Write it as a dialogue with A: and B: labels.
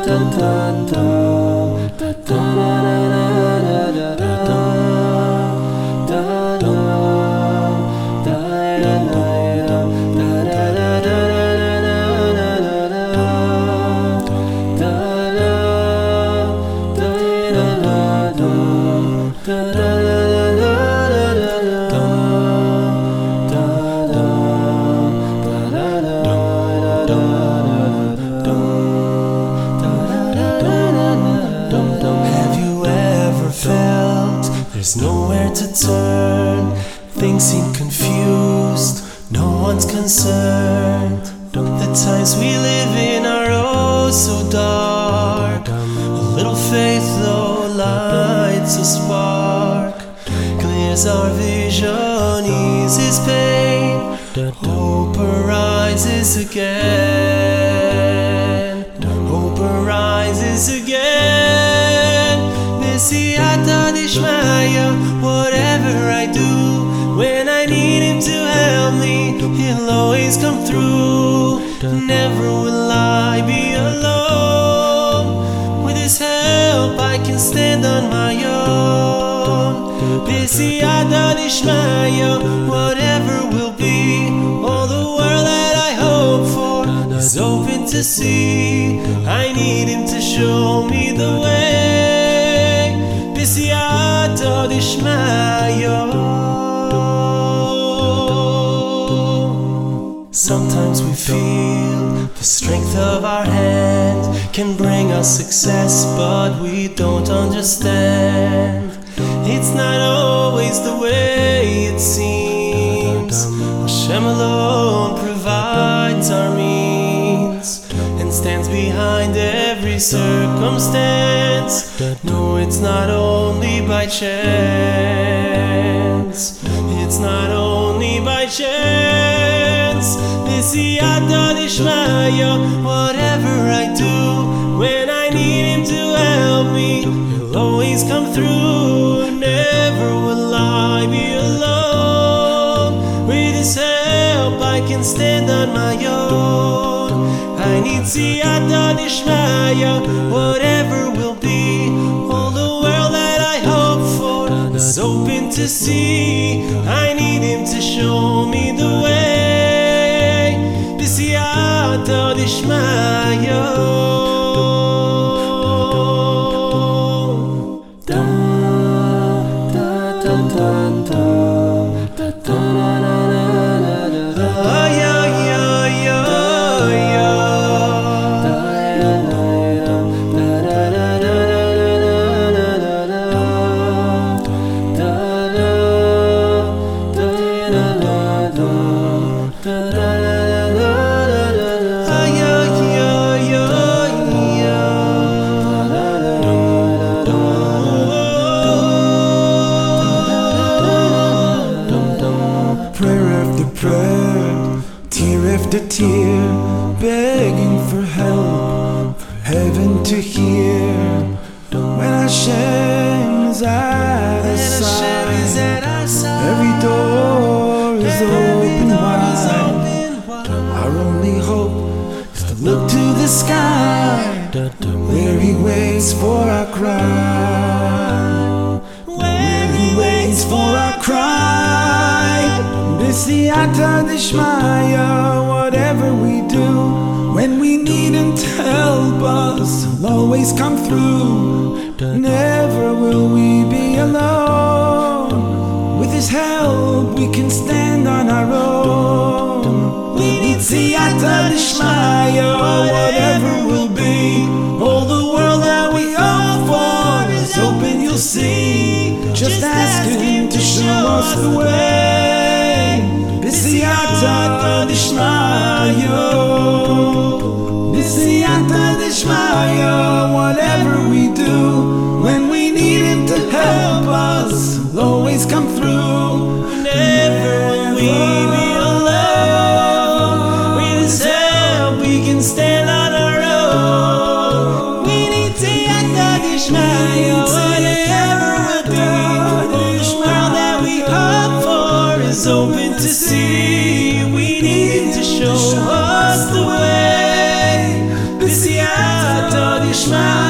A: Have you ever felt there's nowhere to turn? Things seem confused, no one's concerned. The times we live in are oh so dark. A little faith though lights a spark, clears our vision, eases pain. Hope arises again. Hope arises again. B'siyata d'ishmaya, whatever I do, when I need him to help me, he'll always come through. Never will I be alone. With his help I can stand on my own. B'siyata d'ishmaya, whatever will be, all the world that I hope for is open to see. I need him to show me the way. B'siyata d'ishmaya. Sometimes we feel the strength of our hand can bring us success, but we don't understand. It's not always the way it seems. Hashem alone provides our means and stands behind every circumstance. No, it's not only by chance. It's not only by chance. B'siyata d'ishmaya, whatever I do, when I need him to help me, he'll always come through. Never will I be alone. With his help I can stand on my own. I need siyata d'ishmaya, whatever will be, all the world that I hope for is open to see. I need him to show me the way. B'siyata d'ishmaya.
B: Prayer after prayer, tear after tear, begging for help, for heaven to hear. When Hashem is at our side, every door is open wide. Our only hope is to look to the sky, where he waits for our cry, where he waits for our cry. B'siyata d'ishmaya, whatever we do, when we need him to help us, he'll always come through. Never will we be alone. With his help we can stand on our own. We need siyata d'ishmaya, whatever will be, all the world that we hope for is open, you'll see. Just ask him to show us the way. B'siyata d'ishmaya, b'siyata d'ishmaya, whatever we do, when we need him to help us, he'll always come through.
A: Never will we be alone. With his help we can stand on our own. We need siyata d'ishmaya, whatever will be, all the world that we hope for d'ishma.